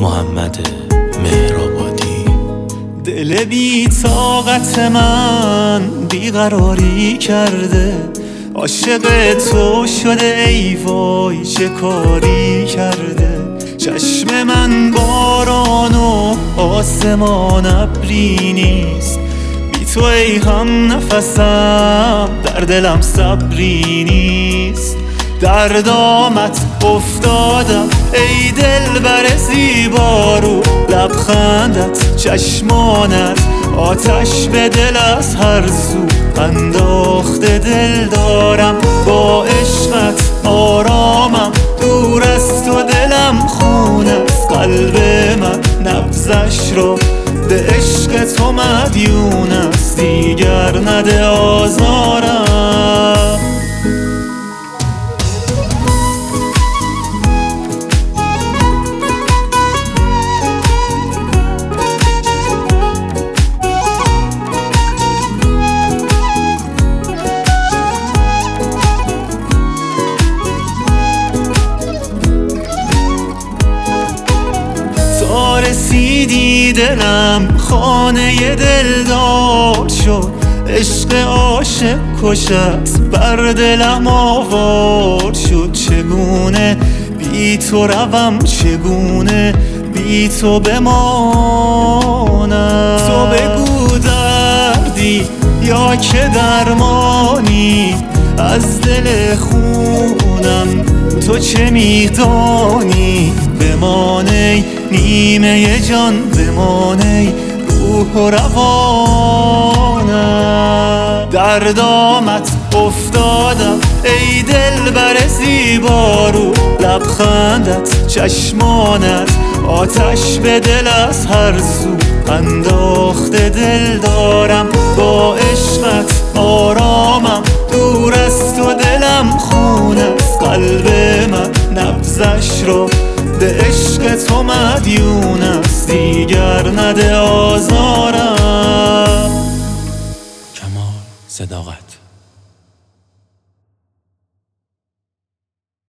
محمد مهرآبادی. دل بی طاقت من بیقراری کرده، عاشق تو شده ای وای چه کاری کرده. چشم من باران و آسمان ابری نیست، بی تو ای هم نفسم در دلم صبری نیست. در دامت افتادم ای دلبر زیبا رو، لبخندت چشمانت آتش به دل از هر سو انداخته. دل دارم با عشقت آرامم، دور از تو دلم خون است. قلب من نبضش را به عشق تو مدیون است، دیگر نده آزارم. رسیدی دلم خانه دلدار شد، عشق عاشق کشت بر دلم آوار شد. چگونه بی تو روم، چگونه بی تو بمانم. تو بگو دردی یا که درمانی از دل خونم، تو چه میدانی؟ بمانی نیمه جان، بمانی روح و روانم. در دامت افتادم ای دلبر زیبا رو، لبخندت چشمانت آتش به دل از هر سو انداخته. دل دارم با عشقت آرامم، دور از تو دلم خون است. قلب من نبضش را به عشق تو مدیون است، دیگر نده آزارم. کمال صداقت.